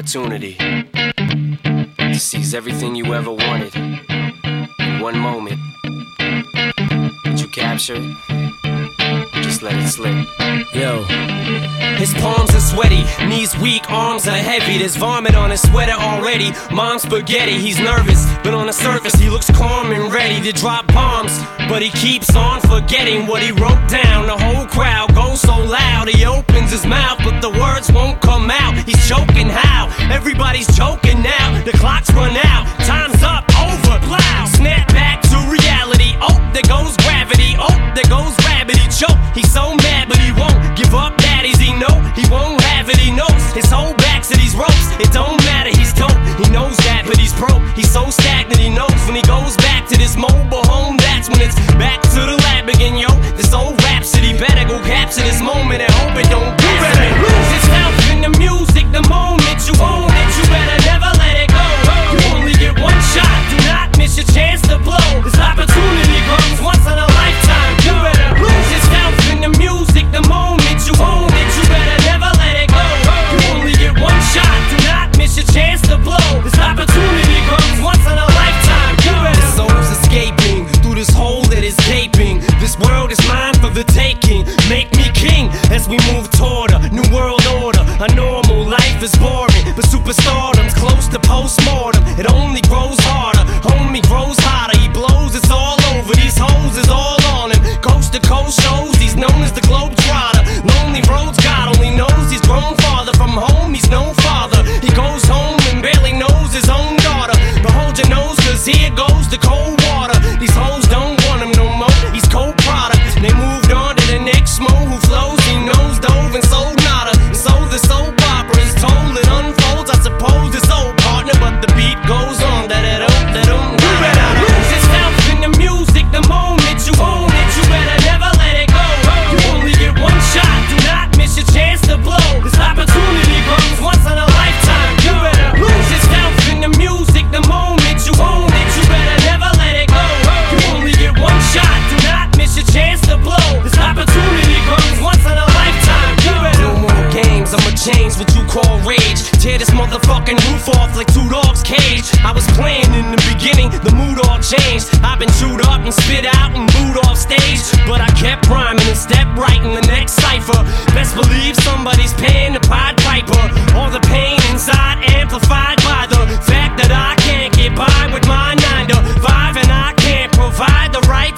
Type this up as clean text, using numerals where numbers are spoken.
opportunity to seize everything you ever wanted in one moment. Did you capture it? Or just let it slip? Yo. His palms are sweaty, knees weak, arms are heavy. There's vomit on his sweater already. Mom's spaghetti, he's nervous, but on the surface he looks calm and ready to drop bombs. But he keeps on forgetting what he wrote down. The whole crowd goes so loud, he opens his mouth, but the words won't come out. He's choking how? Everybody's choking now. The clock's run out, time's up, over, loud. Snap back to reality, oh, there goes gravity. Oh, there goes rabbit, he choke. He's so mad, but he won't give up. Daddies, he know he won't have it, he knows his whole back's to these ropes. It don't matter, he's dope, he knows that, but he's broke. He's so stagnant, he knows when he goes back to this mobile home, that's when it's back to the lab again, yo. This old rhapsody better go capture this moment and hope it don't pass. You better lose yourself in the music the moment you own it. You better never let it go. You only get one shot, do not miss your chance to blow. This opportunity comes once in a lifetime. You better lose yourself in the music the moment you own it. You better never let it go. You only get one shot, do not miss your chance to blow. This opportunity comes once in a lifetime. You better. The soul's escaping through this hole that is gaping. This world is mine for the taking. Make me king as we move toward a new world order. A normal life is boring, but superstardom's close to postmortem. It only grows harder, homie grows hotter. He blows, it's all over. These hoes is all on him. Coast to coast shows, he's known as the Globetrotter. Lonely roads, God only knows he's grown farther from home. He's no father. He goes home and barely knows his own daughter. But hold your nose, cause here goes the cold water. These hoes don't want him no more. He's cold product. They moved on to the next mo who flows. He knows dove and sold nada. And so the soap opera is told. It unfolds, I suppose it's old partner, but the beat goes on. You better lose yourself in the music the moment you own it. You better never let it go. You only get one shot, do not miss your chance to blow. This opportunity comes once in a lifetime. You better lose yourself in the music the moment you own it. You better never let it go. You only get one shot, do not miss your chance to blow. This opportunity comes once in a lifetime. You better. No more games, I'ma change what you call rage. Tear this motherfucking roof off like two dogs' cage. I was playing in the beginning, the mood all changed. I've been chewed up and spit out and booed off stage, but I kept rhyming and stepped right in the next cipher. Best believe somebody's paying the Pied Piper. All the pain inside amplified by the fact that I can't get by with my 9 to 5, and I can't provide the right